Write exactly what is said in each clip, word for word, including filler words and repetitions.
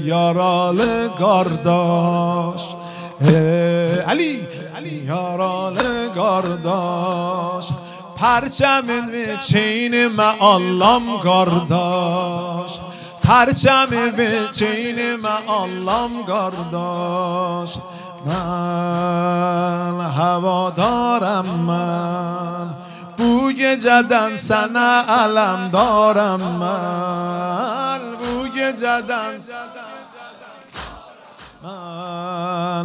yaralı kardeş. Hey, Ali, yaralı kardeş. Perçemimi çiğnime Allah'ım kardeş. Perçemimi çiğnime Allah'ım kardeş. Ben havadarım ben, bu geceden sana alemdarım ben, bu geceden من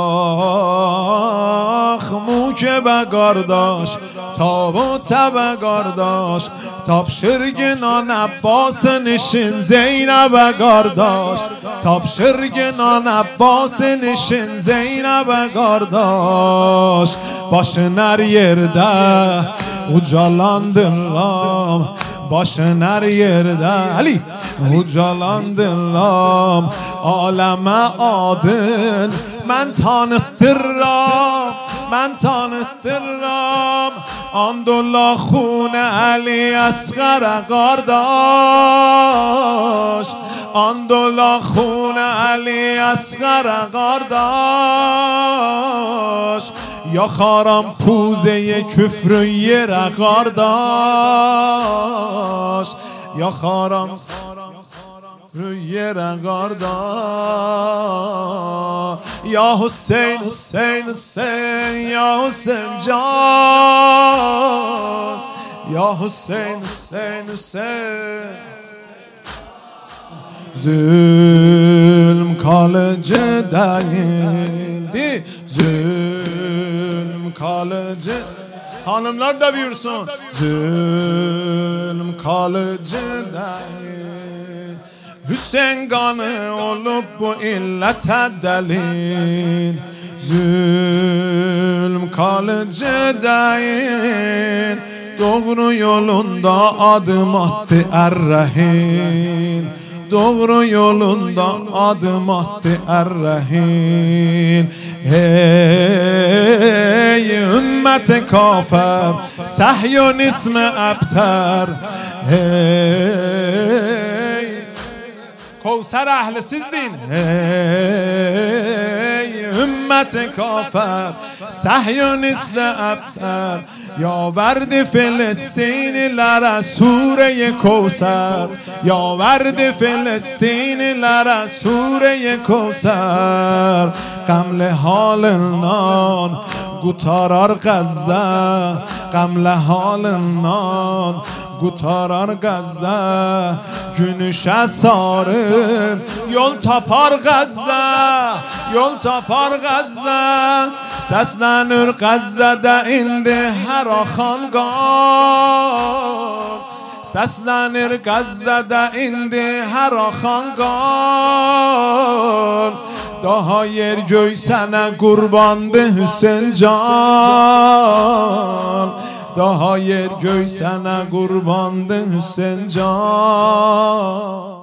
باخ موکه بگارداش تاب و تبگارداش تاب شرگنان عباس نشین زینب بگارداش تاب شرگنان عباس نشین زینب بگارداش başınar yerde ucalandırlam başınar yerde Ali ucalandırlam aleme adın men tanıttırram men tanıttırram andullah khune Ali Asgar kardeş andullah khune Ali Asgar kardeş yakaram puze küfrü yere kardeş yakaram yere kardeş ya Hüseyin Hüseyin Hüseyin ya Hüseyin can ya Hüseyin Hüseyin Hüseyin zulm kalıcı değildi zulm kalıcı hanımlar da buyursun zulm kalıcı değil Hüseyin kanı olup bu illete delil zulm kalıcı değil doğru yolunda adım attı er-Rehin doğru yolunda adım attı er-Rehin hey ümmeti kafir Sahyonizmi abter hey Kevser ehli sizdin hey ümmeti kafir Sahyonizmi abter یا ورد فلسطینilere سوره کوثر یا ورد فلسطینilere سوره کوثر قمل حالنان قطارار غزه قمل حالنان قطارار غزه günüşe sarır yol tapar Gazze yol tapar Gazze seslenir Gazze'de indi her akan kan seslenir Gazze'de indi her akan kan daha yer göy sana kurbandı Hüseyin can daha yer göy sana kurbandı Hüseyin can